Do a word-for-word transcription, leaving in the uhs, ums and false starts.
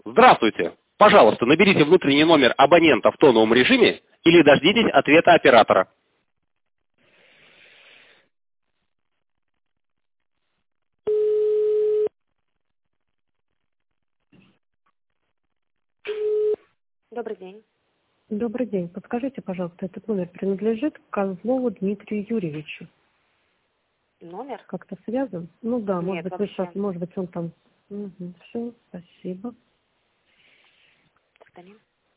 Здравствуйте. Пожалуйста, наберите внутренний номер абонента в тоновом режиме или дождитесь ответа оператора. Добрый день. Добрый день. Подскажите, пожалуйста, этот номер принадлежит Козлову Дмитрию Юрьевичу? Номер? Как-то связан? Ну да, может Нет, быть, вы вообще. сейчас, может быть, он там... Угу, все, спасибо. До свидания.